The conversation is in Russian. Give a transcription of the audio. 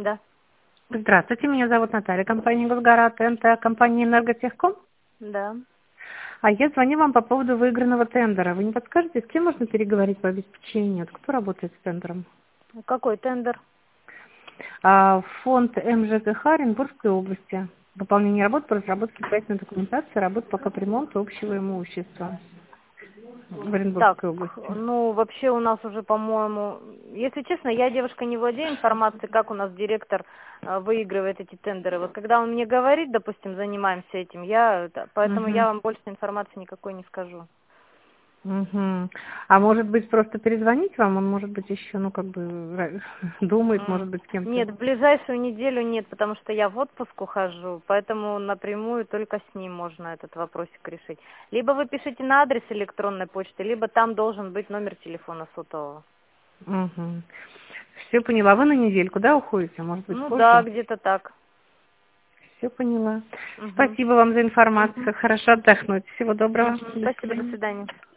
Да. Здравствуйте, меня зовут Наталья, компания «Госгарат», это компания «Энерготехком». Да. А я звоню вам по поводу выигранного тендера. Вы не подскажете, с кем можно переговорить по обеспечению? Вот кто работает с тендером? Какой тендер? Фонд МЖКХ Оренбургской области. Выполнение работ по разработке проектной документации, работ по капремонту общего имущества в Так, Оренбургской области. ну, вообще у нас уже, по-моему, если честно, я, девушка, не владею информацией, как у нас директор выигрывает эти тендеры. Вот когда он мне говорит, допустим, занимаемся этим, поэтому я Мгм. вам больше информации никакой не скажу. Мгм. А может быть, просто перезвонить вам? Он, может быть, еще, думает, может быть, с кем-то. Нет, в ближайшую неделю нет, потому что я в отпуск ухожу, поэтому напрямую только с ним можно этот вопросик решить. Либо вы пишите на адрес электронной почты, либо там должен быть номер телефона сотового. Угу. Все поняла. Вы на недельку, да, уходите? Может быть, Ну да, позже? где-то так. Все поняла. Угу. Спасибо вам за информацию. Хорошо отдохнуть. Всего доброго. До Спасибо, до свидания. свидания.